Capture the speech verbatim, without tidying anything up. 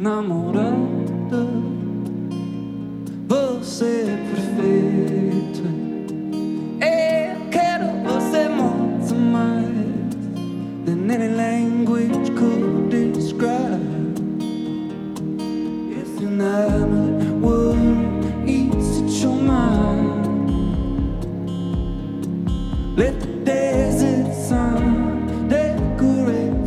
namorada. Você é perfeita. Eu quero você muito mais than any language